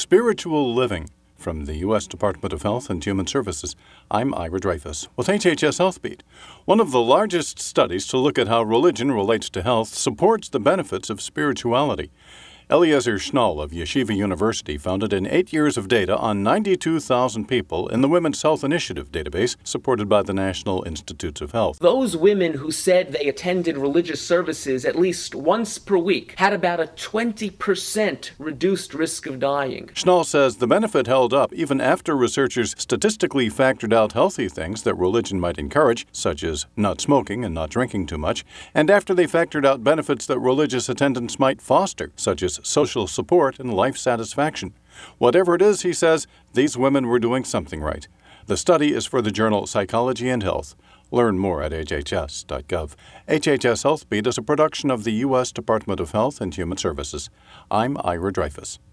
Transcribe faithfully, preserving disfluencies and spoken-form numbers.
Spiritual Living. From the U S Department of Health and Human Services, I'm Ira Dreyfus with H H S Health Beat. One of the largest studies to look at how religion relates to health supports the benefits of spirituality. Eliezer Schnall of Yeshiva University found it in eight years of data on ninety-two thousand people in the Women's Health Initiative database supported by the National Institutes of Health. Those women who said they attended religious services at least once per week had about a twenty percent reduced risk of dying. Schnall says the benefit held up even after researchers statistically factored out healthy things that religion might encourage, such as not smoking and not drinking too much, and after they factored out benefits that religious attendance might foster, such as social support and life satisfaction. Whatever it is, he says, these women were doing something right. The study is for the journal Psychology and Health. Learn more at H H S dot gov. H H S Health Beat is a production of the U S Department of Health and Human Services. I'm Ira Dreyfus.